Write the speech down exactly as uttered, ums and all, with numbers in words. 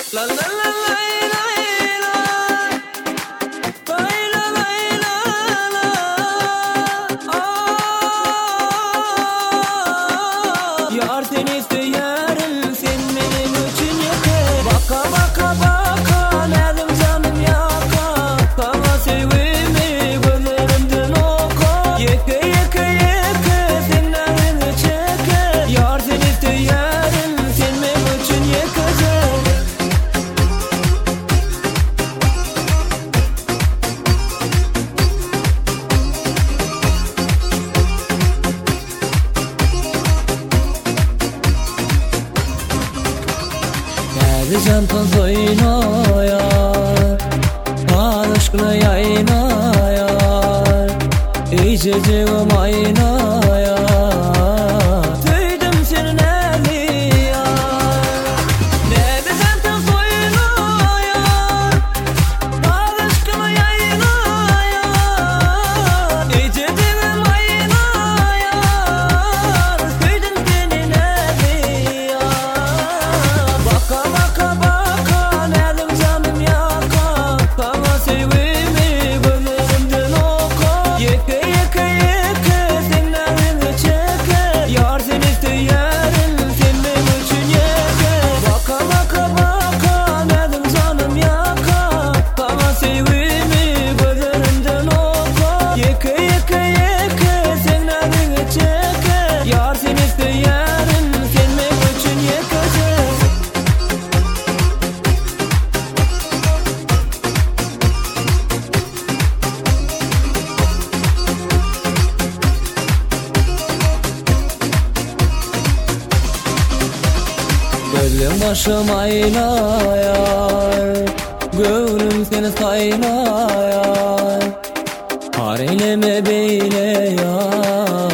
La la la la la la. Lay la lay la la. Ah. Yar seni isteyerim, sen benim için yeter. Baka baka baka, nedim canım yaka. Sana sevimi gözlerimden oka. Yeke yeke yeke, senlerini çeke. Yar seni isteyerim, sen benim için yekecek. Can toz oynayar, aşkla yaynayar, içeceğim aynayar. Duydum senin eli yar. Ne de can toz oynayar, aşkla yaynayar, içeceğim aynayar. Duydum senin eli yar. Baka baka baka, nedim canım yaka. Sana sevimi gözlerimden oka. Yeke yeke yeke, senlerini çeke. Yar seni isteyerim, sen benim için yeke. Baka baka baka, nedim canım yaka. Sana sevimi gözlerimden oka. Yeke yeke yeke, senlerini çeke. Yar seni isteyerim, sen benim için yekecek. Gözüm başım aynayar, gönlüm seni kaynayar. Har eyleme beyle yar.